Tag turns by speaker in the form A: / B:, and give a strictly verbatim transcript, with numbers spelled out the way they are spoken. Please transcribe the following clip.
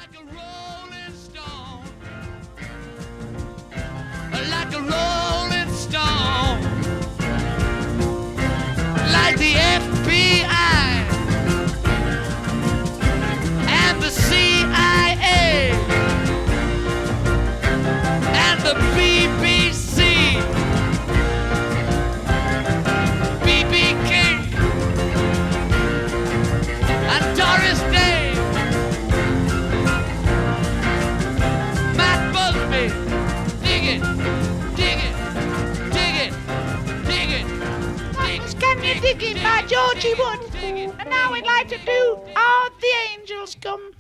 A: Like a rolling stone. Like a rolling stone. Like the F B I and the C I A and the B B C, B B King and Doris Day, Matt Busby. Dig it, dig it, dig it, dig it, dig it.
B: Can You Dig It by Georgie Wood. And now we'd like to do All the Angels Come.